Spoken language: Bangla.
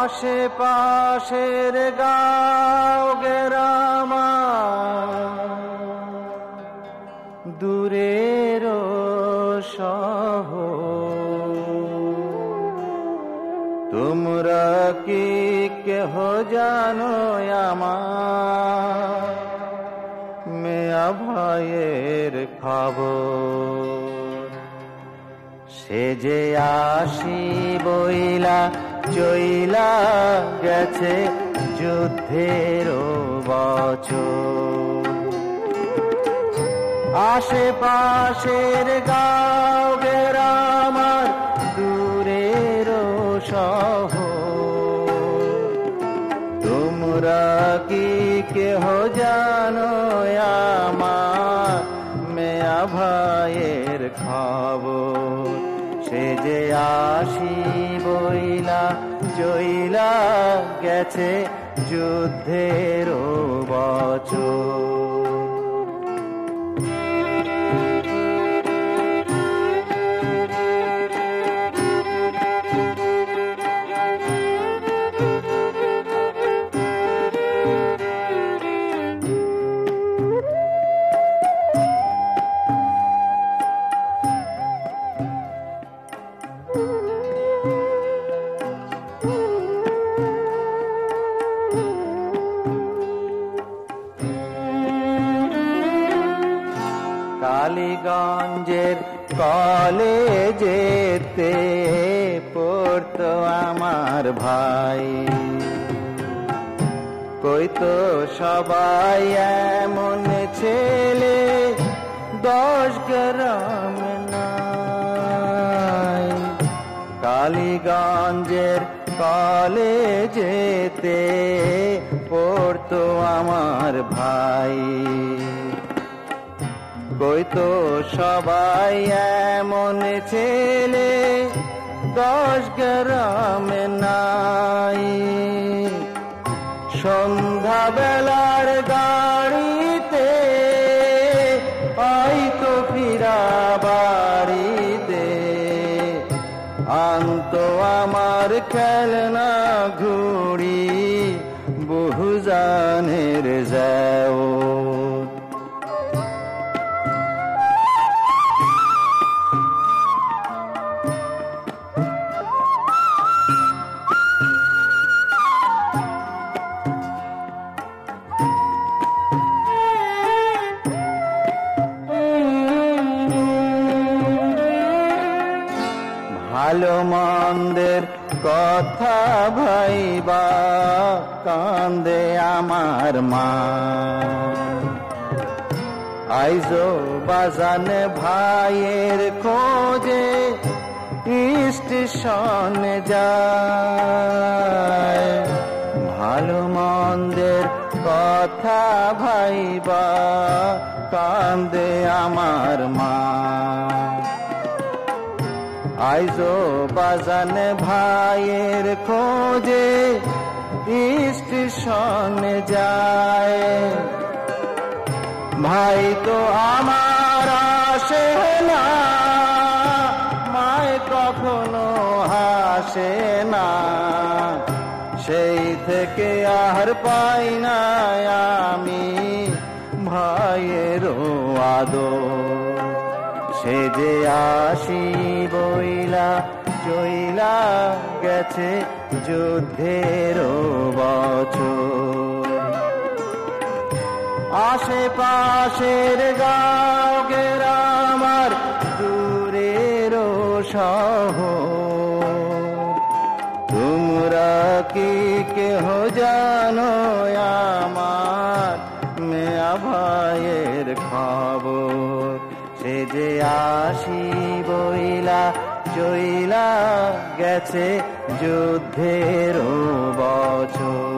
আশেপাশের গাঁও গ্রামা দূরের শহর, তোমরা কি কেহ জানো আমার মেয়া ভাইয়ের খবর? সে যে আসি বইলা চইলা গেছে যুদ্ধের বছর। আশেপাশের গাঁও গ্রামার দূরের শহর, তোমরা কি কেহ জানো আমার মেয়া ভাইয়ের খবর? সে যে আসি বইলা চইলা গেছে যুদ্ধের বছর। কালীগঞ্জের কলেজেতে পড়তো আমার ভাই, কইতো সবাই এমন ছেলে 10 গ্রাম নাই। কালীগঞ্জের কলেজেতে পড়তো আমার ভাই, কইতো সবাই এমন ছেলে 10 গ্রাম নাই। সন্ধ্যা বেলার গাড়িতে আইতো ফিরা বাড়িতে, আনতো আমার খেলনা ঘুড়ি বহুজানের যাও। ভালো মন্দের কথা ভাইবা কান্দে আমার মা, আইজো বাজান ভাইয়ের খোঁজে স্টেশন যায়। ভালো মন্দের কথা ভাইবা কান্দে আমার মা, আইজো বাজান ভাইয়ের খোঁজে স্টেশন যায়। ভাই তো আমার আসে না, মায় কখনো হাসে না, সেই থেকে আর পাই না আমি ভাইয়ের আদর। সে যে আসি বইলা চইলা গেছে যুদ্ধের বছর। আশেপাশের গাঁও গ্রামার দূরের শহর, তোমরা কি কেহ জানো আমার মেয়া ভাইয়ের খবর? সে যে আসি বইলা চইলা গেছে যুদ্ধের বছর।